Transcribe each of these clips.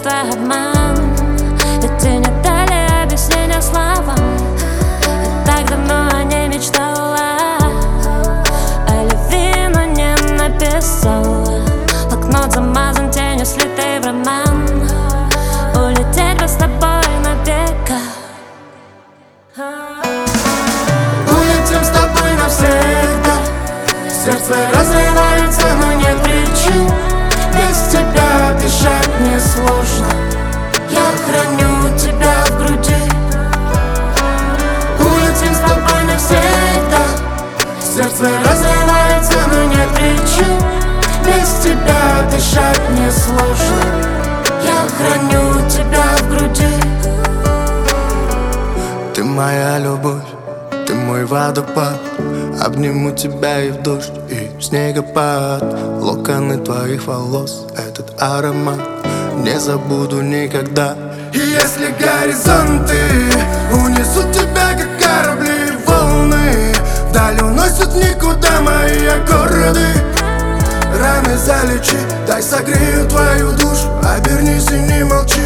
пустой обман, ведь ты не дали объяснения словам. Я так давно о ней мечтала, о любви, но не написала. Блокнот замазан тенью, слитый в роман. Улететь бы с тобой на века. Улетим с тобой навсегда. Сердце разрывается, но нет причин. Без тебя дышать мне сложно. Я храню тебя в груди. Улетим с тобой навсегда. Сердце разрывается, но нет причин. Без тебя дышать мне сложно. Я храню тебя в груди. Ты моя любовь, ты мой водопад. Обниму тебя и в дождь, и в снегопад. Локоны твоих волос, этот аромат не забуду никогда. И если горизонты унесут тебя, как корабли волны, вдаль уносят никуда мои аккорды, раны залечи, дай согрею твою душу. Обернись и не молчи,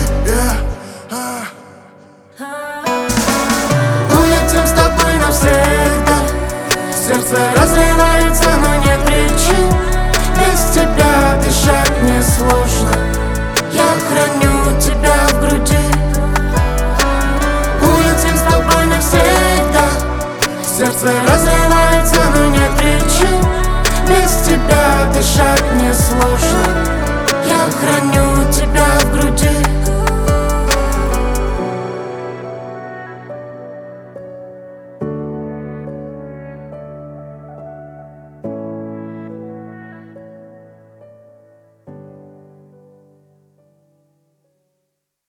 Улетим с тобой навсегда. Сердце разрывается, но нет причин. Без тебя дышать мне сложно. Я храню тебя в груди. Улетим с тобой навсегда. Сердце разрывается, но нет причин. Без тебя дышать мне сложно. Я храню тебя в груди.